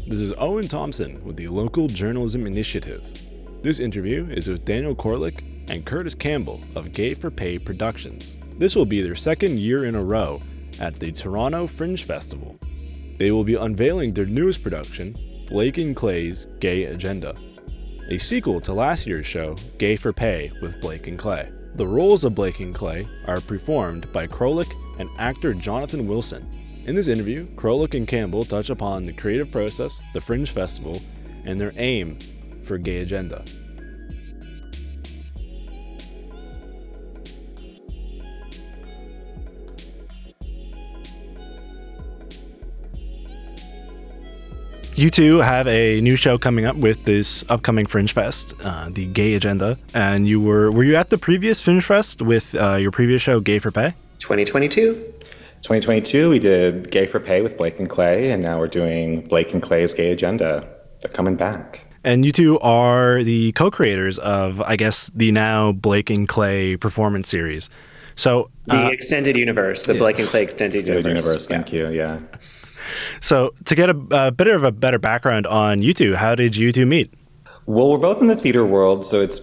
This is Owen Thompson with the Local Journalism Initiative. This interview is with Daniel Korlick and Curtis Campbell of Gay for Pay Productions. This will be their second year in a row at the Toronto Fringe Festival. They will be unveiling their newest production, Blake and Clay's Gay Agenda, a sequel to last year's show, Gay for Pay with Blake and Clay. The roles of Blake and Clay are performed by Korlick and actor Jonathan Wilson. In this interview, Korlick and Campbell touch upon the creative process, the Fringe Festival, and their aim for Gay Agenda. You two have a new show coming up with this upcoming Fringe Fest, the Gay Agenda. And were you at the previous Fringe Fest with your previous show, Gay for Pay? 2022, we did Gay for Pay with Blake and Clay, and now we're doing Blake and Clay's Gay Agenda. They're coming back. And you two are the co-creators of, I guess, the now Blake and Clay performance series. So the extended universe, the Blake and Clay extended universe. Thank you. Yeah. So to get a bit of a better background on you two, how did you two meet? Well, we're both in the theater world, so it's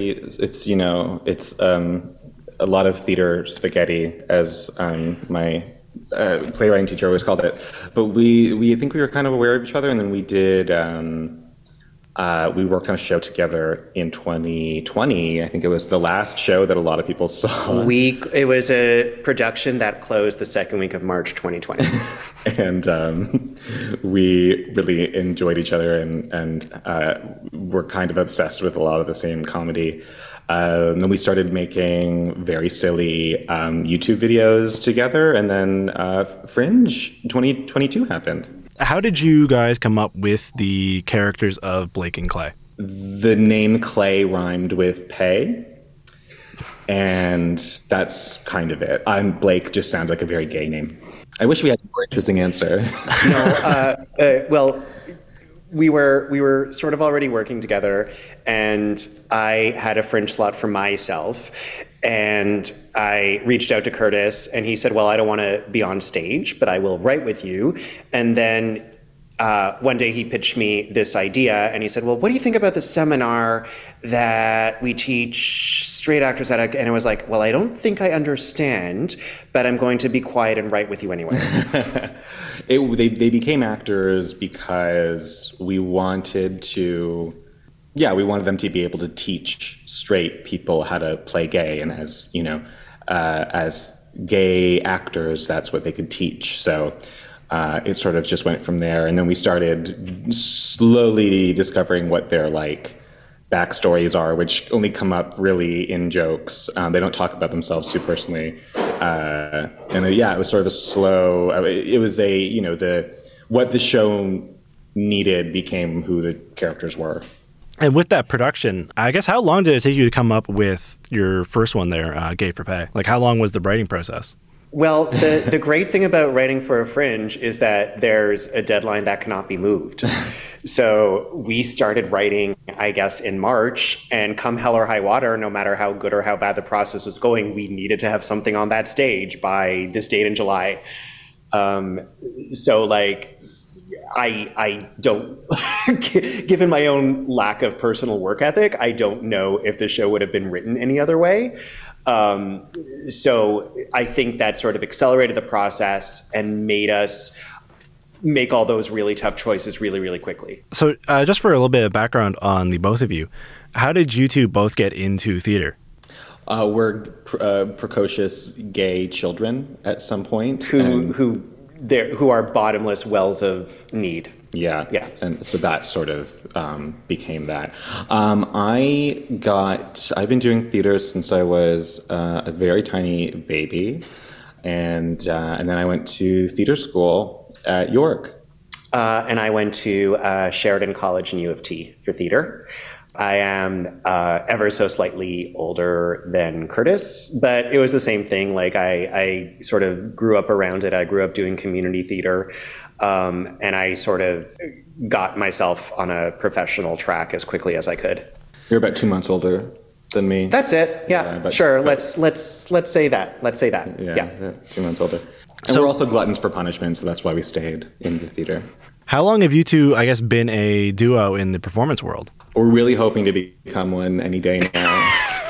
a lot of theater spaghetti, as my playwriting teacher always called it. But we think we were kind of aware of each other, and then we did. We worked on a show together in 2020. I think it was the last show that a lot of people saw. It was a production that closed the second week of March 2020. And we really enjoyed each other and were kind of obsessed with a lot of the same comedy. Then we started making very silly YouTube videos together, and then Fringe 2022 happened. How did you guys come up with the characters of Blake and Clay? The name Clay rhymed with pay, and that's kind of it. Blake just sounded like a very gay name. I wish we had a more interesting answer. Well, we were sort of already working together, and I had a Fringe slot for myself, and I reached out to Curtis, and he said, well, I don't want to be on stage, but I will write with you. And then one day he pitched me this idea, and he said, well, what do you think about the seminar that we teach straight actors at? And I was like, well, I don't think I understand, but I'm going to be quiet and write with you anyway. They became actors because we wanted them to be able to teach straight people how to play gay, and as gay actors, that's what they could teach. So it sort of just went from there, and then we started slowly discovering what their backstories are, which only come up really in jokes. They don't talk about themselves too personally, it was sort of a slow. It was what the show needed became who the characters were. And with that production, I guess, how long did it take you to come up with your first one there, Gay for Pay? How long was the writing process? Well, the great thing about writing for a Fringe is that there's a deadline that cannot be moved. So we started writing, I guess, in March, and come hell or high water, no matter how good or how bad the process was going, we needed to have something on that stage by this date in July. I don't, given my own lack of personal work ethic, I don't know if the show would have been written any other way. So I think that sort of accelerated the process and made us make all those really tough choices really, really quickly. So just for a little bit of background on the both of you, how did you two both get into theater? We're precocious gay children at some point. Who are bottomless wells of need. Yeah. And so that sort of became that. I've been doing theater since I was a very tiny baby, and then I went to theater school at York. And I went to Sheridan College and U of T for theater. I am ever so slightly older than Curtis, but it was the same thing. I sort of grew up around it. I grew up doing community theater, and I sort of got myself on a professional track as quickly as I could. You're about 2 months older than me. That's it. Yeah, sure. Let's say that. Let's say that. Yeah. 2 months older. And we're also gluttons for punishment, so that's why we stayed in the theater. How long have you two, I guess, been a duo in the performance world? We're really hoping to become one any day now.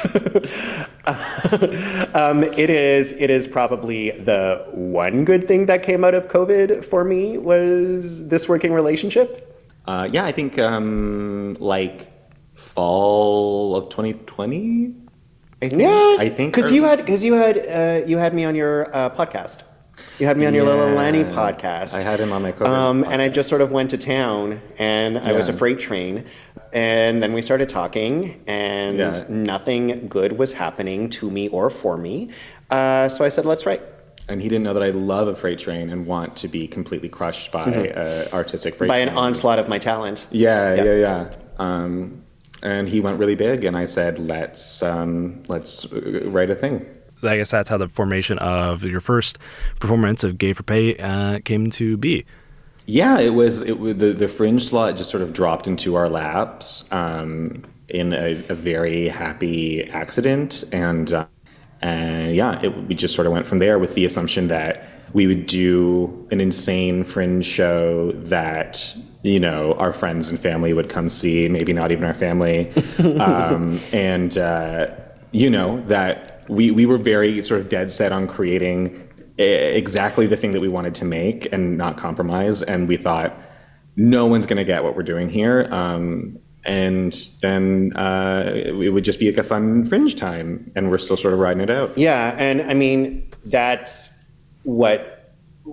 It is probably the one good thing that came out of COVID for me was this working relationship. I think like fall of 2020. I think because you had me on your podcast. You had me on your Little Lanny podcast. I had him on my COVID and I just sort of went to town, and I was a freight train, and then we started talking, and nothing good was happening to me or for me. So I said, let's write. And he didn't know that I love a freight train and want to be completely crushed by artistic freight train. By an onslaught of my talent. Yeah. And he went really big, and I said, let's write a thing. I guess that's how the formation of your first performance of Gay for Pay came to be. Yeah, it was the fringe slot just sort of dropped into our laps in a very happy accident, and we just sort of went from there with the assumption that we would do an insane fringe show that, you know, our friends and family would come see, maybe not even our family, you know, that we were very sort of dead set on creating exactly the thing that we wanted to make and not compromise. And we thought, no one's going to get what we're doing here. And then it would just be like a fun fringe time, and we're still sort of riding it out. Yeah, and I mean, that's what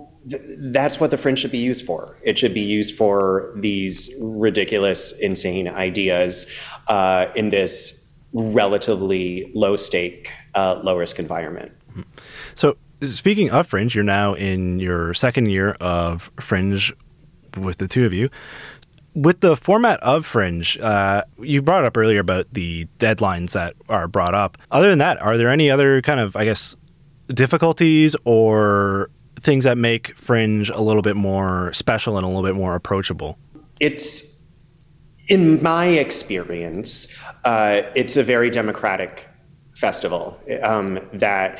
the fringe should be used for. It should be used for these ridiculous, insane ideas in this relatively low stake, low risk environment. So speaking of Fringe, you're now in your second year of Fringe with the two of you. With the format of Fringe, you brought up earlier about the deadlines that are brought up. Other than that, are there any other kind of, I guess, difficulties or things that make Fringe a little bit more special and a little bit more approachable? It's, in my experience, it's a very democratic festival. That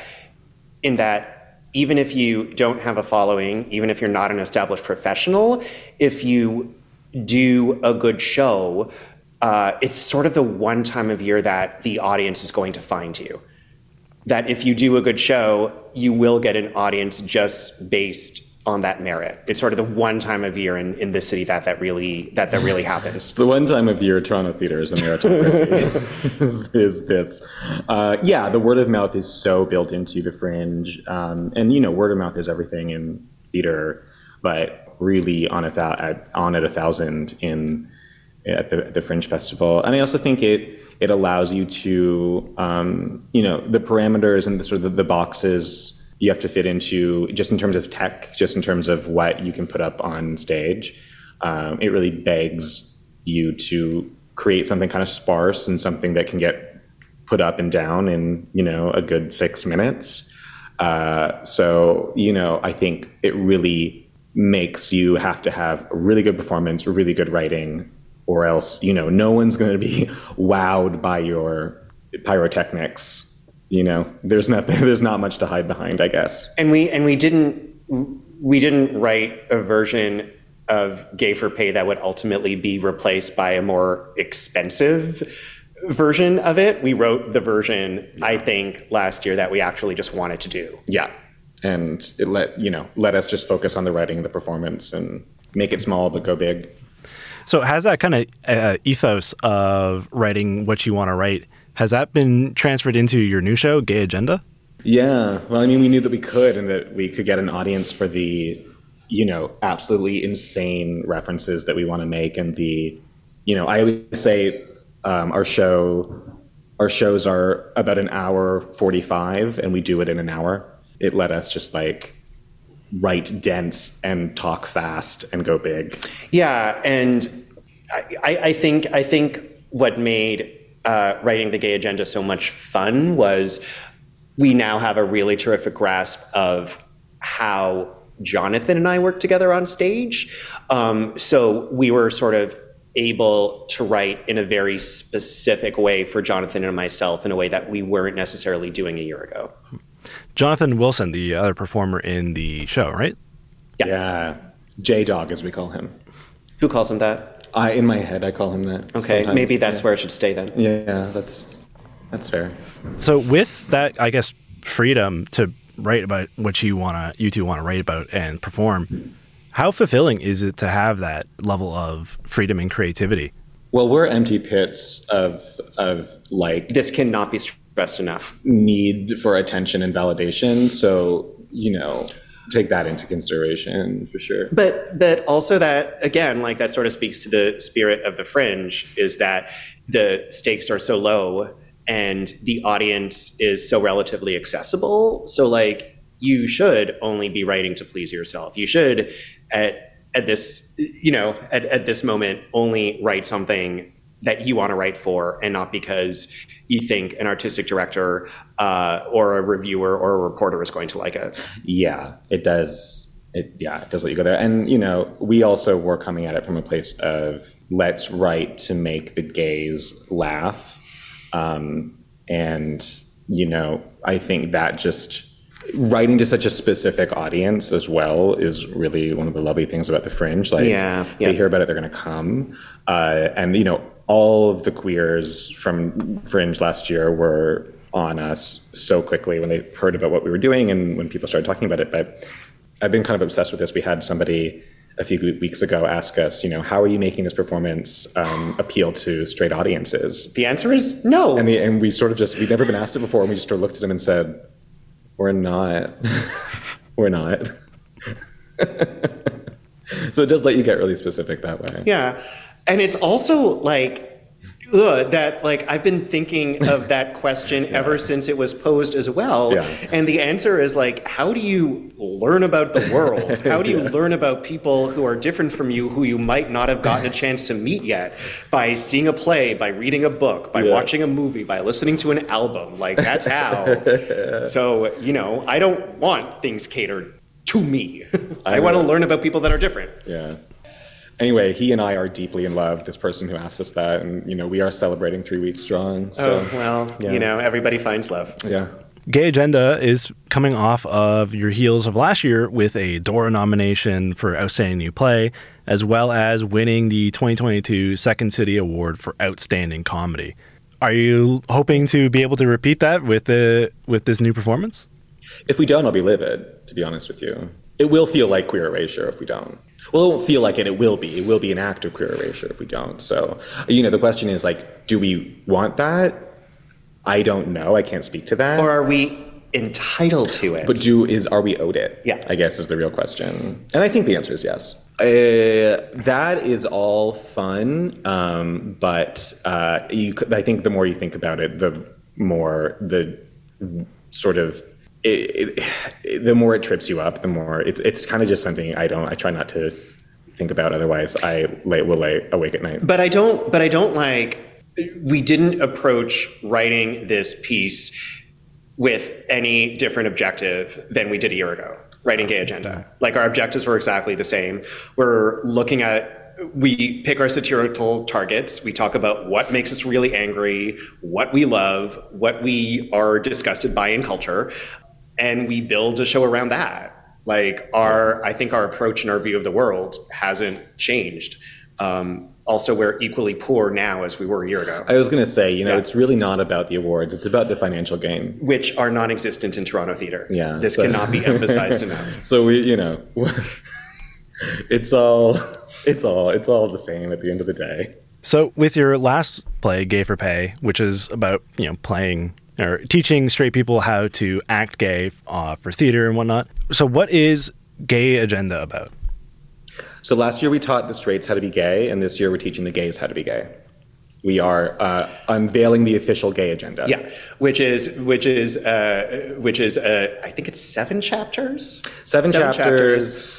even if you don't have a following, even if you're not an established professional, if you do a good show, it's sort of the one time of year that the audience is going to find you. That if you do a good show, you will get an audience just based on that merit. It's sort of the one time of year in this city that really happens. It's the one time of year Toronto theater is a meritocracy. is this. The word of mouth is so built into the Fringe. And, you know, word of mouth is everything in theater, but really on at 1,000 at the Fringe Festival. And I also think it allows you to, the parameters and the sort of the boxes you have to fit into, just in terms of tech, just in terms of what you can put up on stage. It really begs you to create something kind of sparse and something that can get put up and down in, you know, a good 6 minutes. So, you know, I think it really makes you have to have a really good performance, really good writing, or else, you know, no one's going to be wowed by your pyrotechnics. You know, there's not much to hide behind, I guess. And we didn't write a version of Gay for Pay that would ultimately be replaced by a more expensive version of it. We wrote the version, I think, last year that we actually just wanted to do. Yeah. And it let us just focus on the writing and the performance and make it small but go big. So has that kind of ethos of writing what you want to write, has that been transferred into your new show, Gay Agenda? Yeah. Well, I mean, we knew that we could, and that we could get an audience for the, you know, absolutely insane references that we want to make. And the, you know, I always say our shows are about an hour 45, and we do it in an hour. It let us just like write dense and talk fast and go big. Yeah. And I think what made writing the Gay Agenda so much fun was we now have a really terrific grasp of how Jonathan and I work together on stage. So we were sort of able to write in a very specific way for Jonathan and myself in a way that we weren't necessarily doing a year ago. Jonathan Wilson, the other performer in the show, right? Yeah. J-Dog, as we call him. Who calls him that? In my head, I call him that. Okay, sometimes. maybe that's where it should stay then. Yeah, that's fair. So with that, I guess, freedom to write about what you two want to write about and perform, how fulfilling is it to have that level of freedom and creativity? Well, we're empty pits of like This cannot be stressed enough. need for attention and validation. So, take that into consideration for sure. But also that, again, like that sort of speaks to the spirit of the Fringe, is that the stakes are so low and the audience is so relatively accessible. So like you should only be writing to please yourself. You should at this, at this moment only write something that you want to write for, and not because you think an artistic director or a reviewer or a reporter is going to like it. Yeah, it does. It does let you go there. And, we also were coming at it from a place of let's write to make the gays laugh. I think that just writing to such a specific audience as well is really one of the lovely things about the Fringe. Like, they hear about it, they're going to come. All of the queers from Fringe last year were on us so quickly when they heard about what we were doing and when people started talking about it. But I've been kind of obsessed with this. We had somebody a few weeks ago ask us, how are you making this performance appeal to straight audiences? The answer is no. And we sort of we'd never been asked it before, and we just sort of looked at him and said, we're not. We're not. So it does let you get really specific that way. Yeah. And it's also like, that like I've been thinking of that question ever since it was posed as well. Yeah. And the answer is like, how do you learn about the world? How do you learn about people who are different from you, who you might not have gotten a chance to meet yet? By seeing a play, by reading a book, by watching a movie, by listening to an album. Like, that's how. So, I don't want things catered to me. I want to learn about people that are different. Yeah. Anyway, he and I are deeply in love, this person who asked us that, and, we are celebrating 3 weeks strong. So, everybody finds love. Yeah. Gay Agenda is coming off of your heels of last year with a Dora nomination for Outstanding New Play, as well as winning the 2022 Second City Award for Outstanding Comedy. Are you hoping to be able to repeat that with this new performance? If we don't, I'll be livid, to be honest with you. It will feel like queer erasure if we don't. Well, it won't feel like it. It will be. It will be an act of queer erasure if we don't. So, the question is, like, do we want that? I don't know. I can't speak to that. Or are we entitled to it? But are we owed it? Yeah. I guess is the real question. And I think the answer is yes. That is all fun. But I think the more you think about it, the more the sort of the more it trips you up, the more it's kind of just something I try not to think about. Otherwise, I will lay awake at night. But I don't like. We didn't approach writing this piece with any different objective than we did a year ago. Writing Gay Agenda, like our objectives were exactly the same. We pick our satirical targets. We talk about what makes us really angry, what we love, what we are disgusted by in culture. And we build a show around that. Like I think our approach and our view of the world hasn't changed. Also, we're equally poor now as we were a year ago. I was going to say, it's really not about the awards. It's about the financial gain. Which are non-existent in Toronto theater. Yeah. This cannot be emphasized enough. So it's all the same at the end of the day. So with your last play, Gay for Pay, which is about, playing or teaching straight people how to act gay for theater and whatnot. So what is Gay Agenda about? So last year we taught the straights how to be gay, and this year we're teaching the gays how to be gay. We are unveiling the official Gay Agenda. Yeah, which is I think it's 7 chapters. Seven chapters.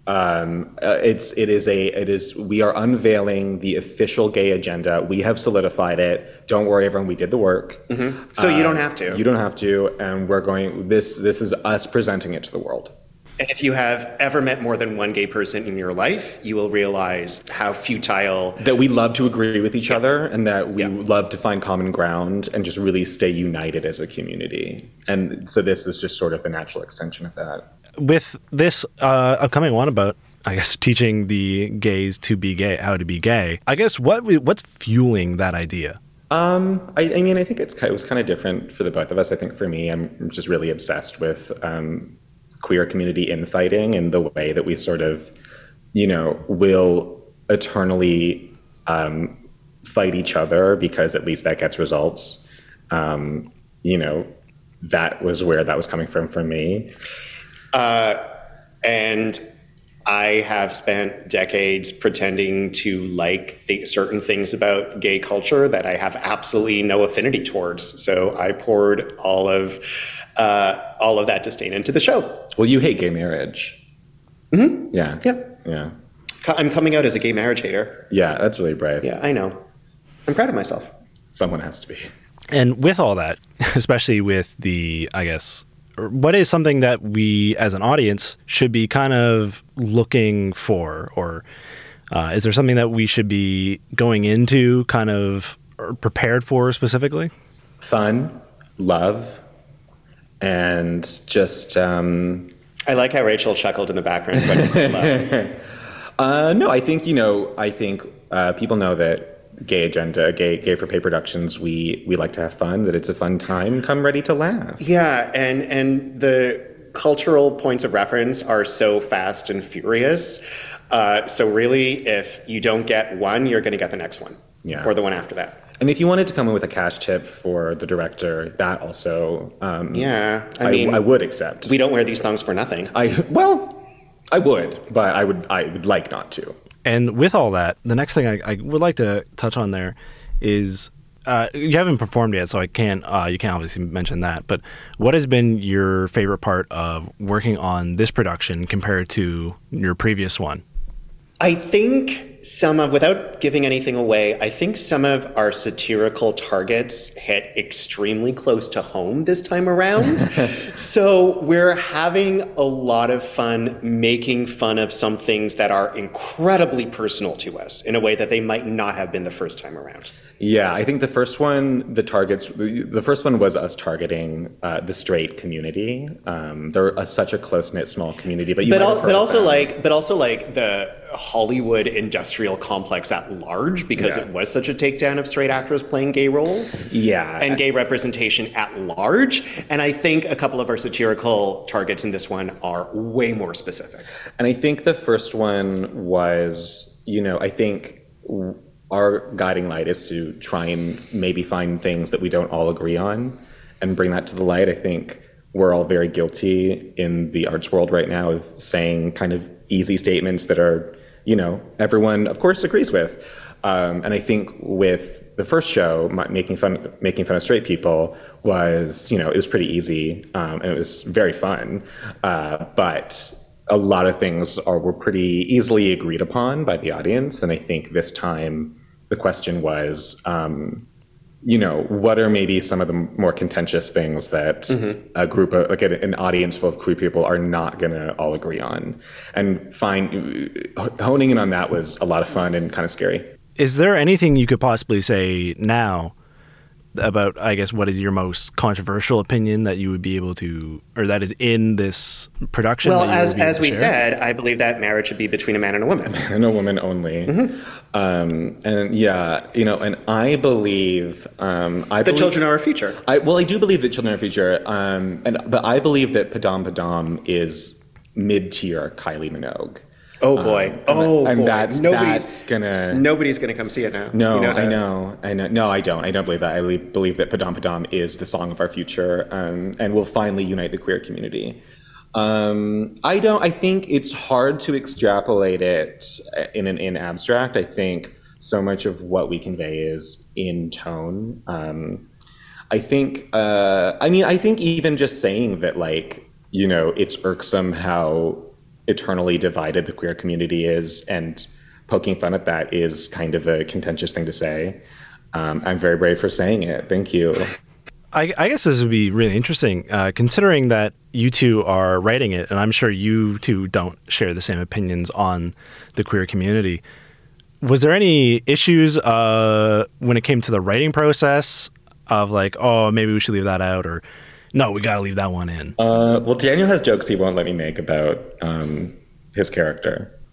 We are unveiling the official Gay Agenda. We have solidified it. Don't worry, everyone. We did the work. Mm-hmm. So you don't have to. You don't have to. And we're going. This is us presenting it to the world. And if you have ever met more than one gay person in your life, you will realize how futile. That we love to agree with each other, and that we love to find common ground and just really stay united as a community. And so this is just sort of the natural extension of that. With this upcoming one about I guess, teaching the gays to be gay, how to be gay. I guess what's fueling that idea? I mean, I think it was kind of different for the both of us. I think for me, I'm just really obsessed with queer community infighting and the way that we sort of, will eternally fight each other because at least that gets results. That was where that was coming from for me. And I have spent decades pretending to like certain things about gay culture that I have absolutely no affinity towards. So I poured all of that disdain into the show. Well, you hate gay marriage. Mm-hmm. Yeah. Yep. Yeah. I'm coming out as a gay marriage hater. Yeah, that's really brave. Yeah, I know. I'm proud of myself. Someone has to be. And with all that, especially with the, I guess, what is something that we as an audience should be kind of looking for, or is there something that we should be going into kind of prepared for specifically? Fun, love, and just... I like how Rachel chuckled in the background when you said love. No, I think, people know that Gay Agenda, Gay for Pay Productions, we like to have fun, that it's a fun time. Come ready to laugh. Yeah, and the cultural points of reference are so fast and furious. So really, if you don't get one, you're going to get the next one. Yeah. Or the one after that. And if you wanted to come in with a cash tip for the director, that also... I would accept. We don't wear these thongs for nothing. I would, but I would like not to. And with all that, the next thing I would like to touch on there is you haven't performed yet, so you can't obviously mention that. But what has been your favorite part of working on this production compared to your previous one? I think without giving anything away, I think some of our satirical targets hit extremely close to home this time around. So we're having a lot of fun making fun of some things that are incredibly personal to us in a way that they might not have been the first time around. Yeah, I think the first one was us targeting the straight community. They're such a close-knit small community, but also the Hollywood industrial complex at large, because it was such a takedown of straight actors playing gay roles. Yeah. And gay representation at large. And I think a couple of our satirical targets in this one are way more specific. And I think the first one was, I think our guiding light is to try and maybe find things that we don't all agree on and bring that to the light. I think we're all very guilty in the arts world right now of saying kind of easy statements that are, everyone, of course, agrees with. And I think with the first show, making fun of straight people was, it was pretty easy and it was very fun. But a lot of things were pretty easily agreed upon by the audience. And I think this time the question was, what are maybe some of the more contentious things that a group of, like an audience full of queer people are not going to all agree on? And honing in on that was a lot of fun and kind of scary. Is there anything you could possibly say now about, I guess, what is your most controversial opinion that you would be able to, or that is in this production? Well, as we said, I believe that marriage should be between a man and a woman. And a woman only. And yeah, and I believe... the children are our future. I do believe that children are our future. But I believe that Padam Padam is mid-tier Kylie Minogue. Oh boy! That's gonna. Nobody's gonna come see it now. No, I know. No, I don't. I don't believe that. I believe that Padam Padam is the song of our future, and will finally unite the queer community. I think it's hard to extrapolate it in abstract. I think so much of what we convey is in tone. I think even just saying that, it's irksome how eternally divided the queer community is, and poking fun at that is kind of a contentious thing to say. I'm very brave for saying it. Thank you. I guess this would be really interesting, considering that you two are writing it, and I'm sure you two don't share the same opinions on the queer community. Was there any issues when it came to the writing process of maybe we should leave that out, or no, we got to leave that one in? Well, Daniel has jokes he won't let me make about his character.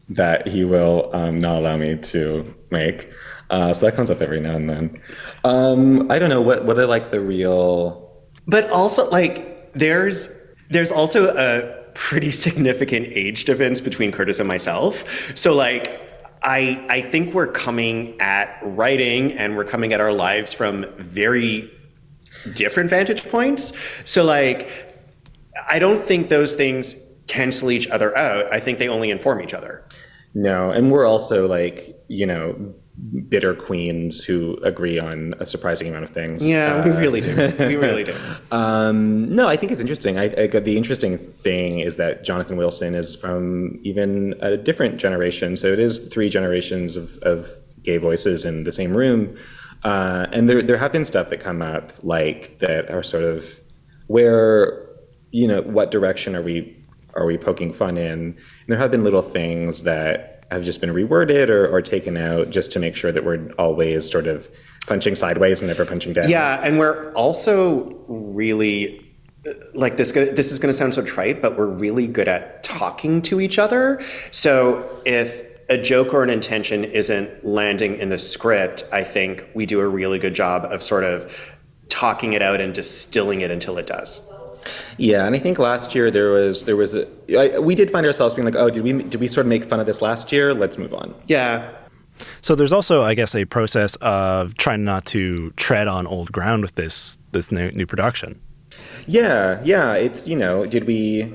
that he will not allow me to make. So that comes up every now and then. I don't know what are like the real. But also, like, there's also a pretty significant age difference between Curtis and myself. So, like, I think we're coming at writing and we're coming at our lives from very different vantage points. So, like, I don't think those things cancel each other out. I think they only inform each other. No, and we're also like, bitter queens who agree on a surprising amount of things. Yeah, we really do. We really do. No, I think it's interesting. The interesting thing is that Jonathan Wilson is from even a different generation. So it is 3 generations of gay voices in the same room. And there have been stuff that come up like that are sort of where, what direction are we poking fun in? And there have been little things that have just been reworded or taken out just to make sure that we're always sort of punching sideways and never punching down. Yeah, and we're also really, like, this is going to sound so trite, but we're really good at talking to each other. So if a joke or an intention isn't landing in the script, I think we do a really good job of sort of talking it out and distilling it until it does. Yeah, and I think last year we did find ourselves being like, oh, did we sort of make fun of this last year? Let's move on. Yeah. So there's also, I guess, a process of trying not to tread on old ground with this new production. Yeah. It's did we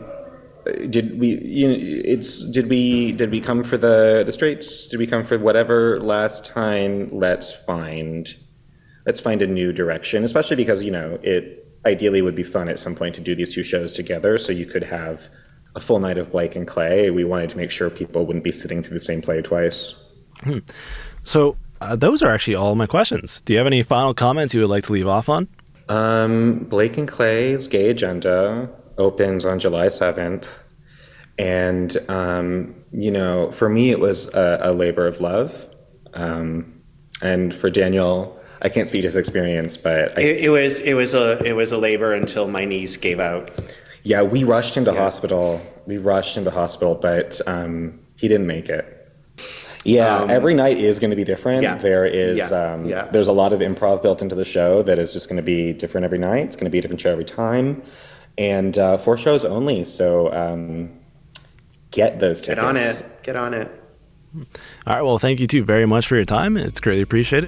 come for the straights? Did we come for whatever last time? Let's find a new direction, especially because it ideally would be fun at some point to do these 2 shows together so you could have a full night of Blake and Clay. We wanted to make sure people wouldn't be sitting through the same play twice. So those are actually all my questions. Do you have any final comments you would like to leave off on? Blake and Clay's Gay Agenda opens on July 7th. And, for me, it was a labor of love. And for Daniel, I can't speak to his experience, but it was a labor until my knees gave out. Yeah, we rushed him to hospital. But he didn't make it. Yeah, every night is going to be different. Yeah. There is there's a lot of improv built into the show that is just going to be different every night. It's going to be a different show every time, and 4 shows only. So get those tickets. Get on it. All right. Well, thank you 2 very much for your time. It's greatly appreciated.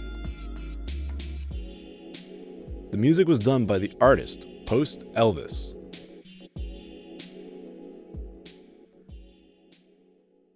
The music was done by the artist Post Elvis.